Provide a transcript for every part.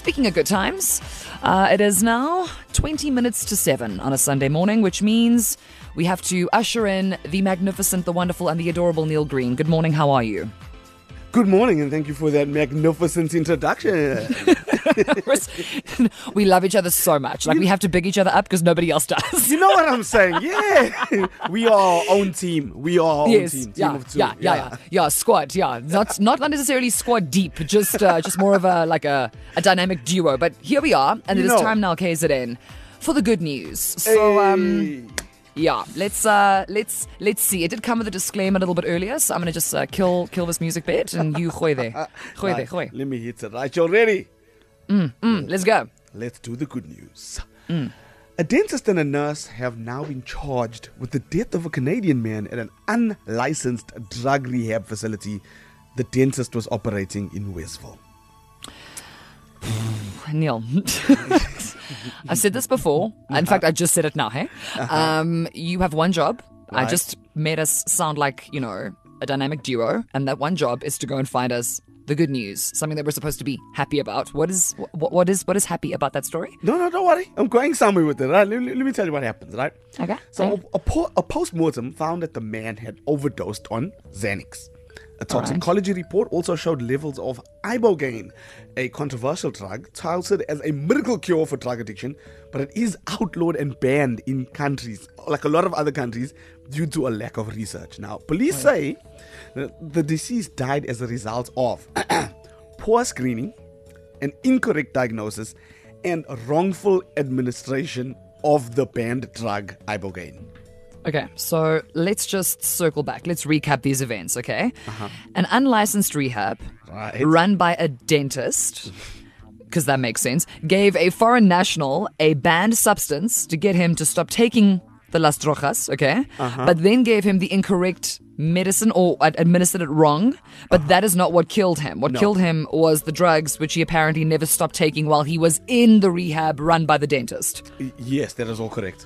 Speaking of good times, it is now 20 minutes to 7 on a Sunday morning, which means we have to usher in the magnificent, the wonderful, and the adorable Neil Green. Good morning, how are you? Good morning, and thank you for that magnificent introduction. We love each other so much. Like, we have to big each other up because nobody else does. You know what I'm saying? Yeah. We are our own team. We are our own team. Team of two. Yeah, squad. Yeah, not necessarily squad deep, just more of a dynamic duo. But here we are, and it is time now, KZN, for the good news. So, yeah, let's see. It did come with a disclaimer a little bit earlier, so I'm gonna just kill this music bit, and you gooi there. Let me hit it right. You ready? Let's go. Let's do the good news. A dentist and a nurse have now been charged with the death of a Canadian man at an unlicensed drug rehab facility the dentist was operating in Westville. Neil, I've said this before. In fact, I just said it now, hey? You have one job. Right. I just made us sound like, a dynamic duo, and that one job is to go and find us the good news, something that we're supposed to be happy about. What is happy about that story? No, don't worry. I'm going somewhere with it, right? Let me tell you what happens, right? Okay. So a post-mortem found that the man had overdosed on Xanax. A toxicology report also showed levels of ibogaine, a controversial drug touted as a miracle cure for drug addiction, but it is outlawed and banned in countries, like a lot of other countries, due to a lack of research. Now, police say that the deceased died as a result of poor screening, an incorrect diagnosis, and wrongful administration of the banned drug ibogaine. Okay, so let's just circle back. Let's recap these events, okay? An unlicensed rehab run by a dentist, because that makes sense, gave a foreign national a banned substance to get him to stop taking the Las Drogas, okay? But then gave him the incorrect medicine or administered it wrong, but that is not what killed him. What killed him was the drugs, which he apparently never stopped taking while he was in the rehab run by the dentist. Yes, that is all correct.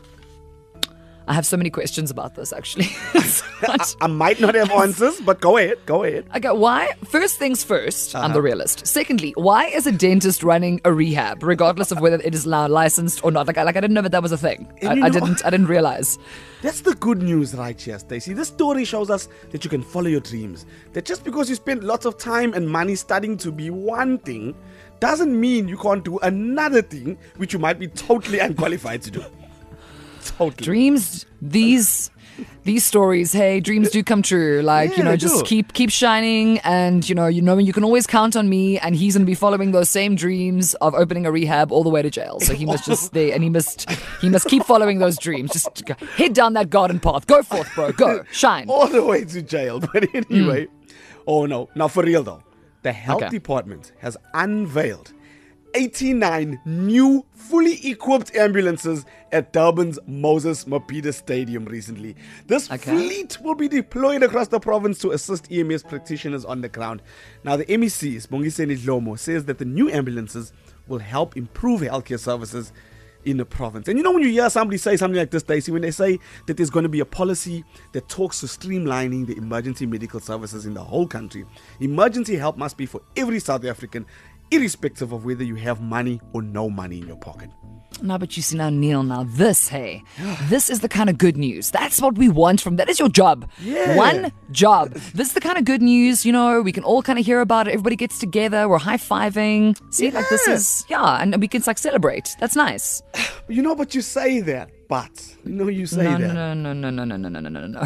I have so many questions about this, actually. I might not have answers, but go ahead. Okay, why? First things first, I'm the realist. Secondly, why is a dentist running a rehab, regardless of whether it is now licensed or not? Like I didn't know that was a thing. I didn't realize. That's the good news right here, Stacey. This story shows us that you can follow your dreams. That just because you spend lots of time and money studying to be one thing, doesn't mean you can't do another thing which you might be totally unqualified to do. Totally. Dreams, these stories, hey, dreams do come true. Like, just keep shining, and you can always count on me, and he's gonna be following those same dreams of opening a rehab all the way to jail. So he must just stay, and he must keep following those dreams. Just head down that garden path. Go forth, bro. Go shine all the way to jail. But anyway, oh no, now for real though, the health department has unveiled 89 new fully equipped ambulances at Durban's Moses Mabhida Stadium recently. This fleet will be deployed across the province to assist EMS practitioners on the ground. Now, the MEC, Sibongiseni Dlomo, says that the new ambulances will help improve healthcare services in the province. And when you hear somebody say something like this, Stacey, when they say that there's going to be a policy that talks to streamlining the emergency medical services in the whole country, emergency help must be for every South African, irrespective of whether you have money or no money in your pocket. No, but you see now, Neil, this is the kind of good news. That's what we want that is your job. Yeah. One job. This is the kind of good news, we can all kind of hear about it. Everybody gets together. We're high-fiving. See, this is, and we can celebrate. That's nice. But you say that, you say that. No.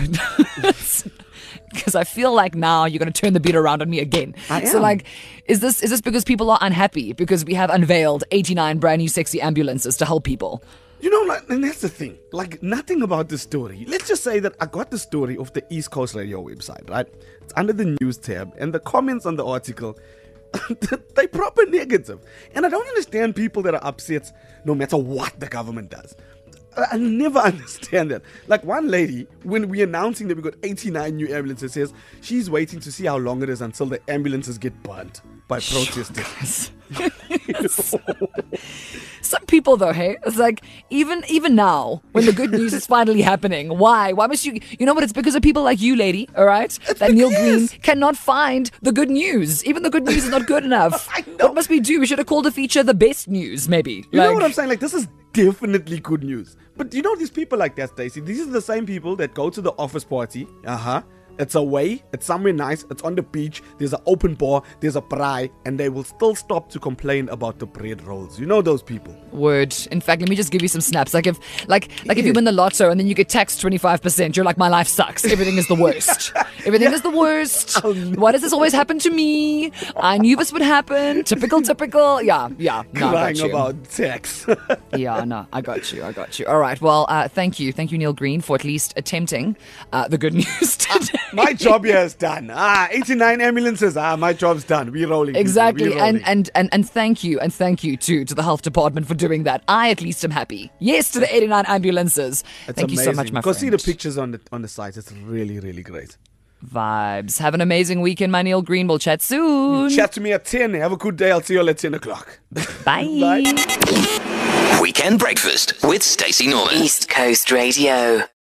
Because I feel like now you're going to turn the beat around on me again. I am. So is this because people are unhappy because we have unveiled 89 brand new sexy ambulances to help people? And that's the thing. Nothing about the story. Let's just say that I got the story off the East Coast Radio website, right? It's under the news tab, and the comments on the article, they proper negative. And I don't understand people that are upset no matter what the government does. I never understand that. Like one lady, when we're announcing that we got 89 new ambulances, says she's waiting to see how long it is until the ambulances get burnt by protesters. Some people though, hey, it's like even now when the good news is finally happening, why must you know what, it's because of people like you, lady, all right, that Neil Green cannot find the good news. Even the good news is not good enough. I know. What must we do? We should have called the feature the best news, maybe. You know what I'm saying? Like, this is definitely good news. But you know these people like that, Stacey? These are the same people that go to the office party. It's away, it's somewhere nice, it's on the beach, there's an open bar, there's a braai, and they will still stop to complain about the bread rolls. You know those people. Word. In fact, let me just give you some snaps. Like if you win the lotto and then you get taxed 25%, you're like, my life sucks. Everything is the worst. Everything is the worst. Why does this always happen to me? I knew this would happen. Typical. Yeah. No, Crying about tax. Yeah, no, I got you. All right. Well, thank you, Neil Green, for at least attempting the good news today. My job here is done. 89 ambulances. My job's done. We're rolling. Exactly. We're rolling. And thank you to the health department for doing that. I at least am happy. Yes to the 89 ambulances. It's Thank amazing. you so much, my Go friend. see the pictures on the site. It's really, really great. Vibes. Have an amazing weekend, my Neil Green. We'll chat soon. Chat to me at 10. Have a good day. I'll see you all at 10 o'clock. Bye. Weekend Breakfast with Stacey Norman. East Coast Radio.